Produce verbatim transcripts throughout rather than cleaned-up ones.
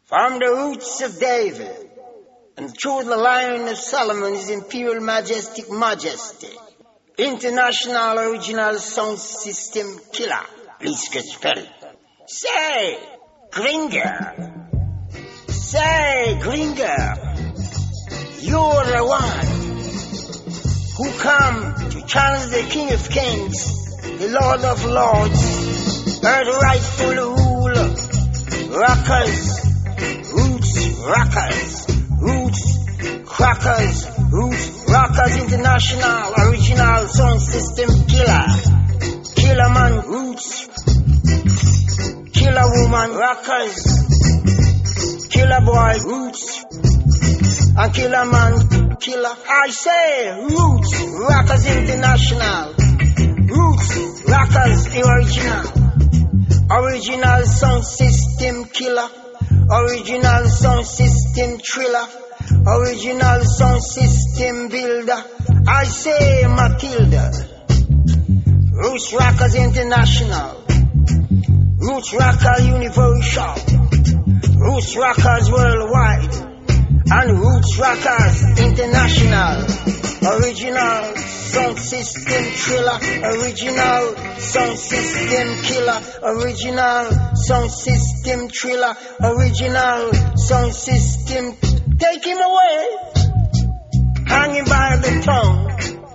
From the roots of David, and through the line of Solomon, His Imperial Majestic Majesty, International Original Sound System Killer, please get spelled. Say, Gringer, say, Gringer, you're the one who come to challenge the King of Kings, the Lord of Lords, earth rightful ruler, rockers, roots, rockers, roots, crackers, roots, rockers, international, original sound system killer, killer man, roots, killer woman, rockers, killer boy, roots, and killer man, killer. I say, roots, rockers, international, roots, rockers, original, original sound system killer. Original sound system thriller, original sound system builder. I say Matilda, Roots Rockers International, Roots Rockers Universal, Roots Rockers Worldwide, and Roots Rockers International. Original sound system thriller, original sound system killer, original sound system thriller, original sound system. Take him away, hanging by the tongue.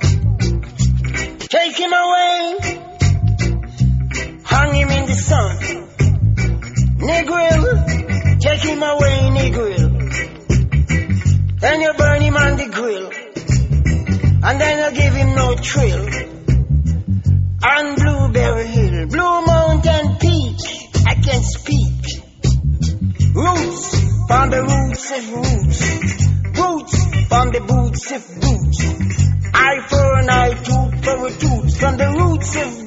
Take him away, hang him in the sun. Negril, take him away, Negril. Then you burn him on the grill, and then you give him no thrill. On Blueberry Hill, Blue Mountain Peak, I can speak. Roots, from the roots of roots. Roots, from the boots of boots. Eye for an eye, tooth for a tooth. From the roots of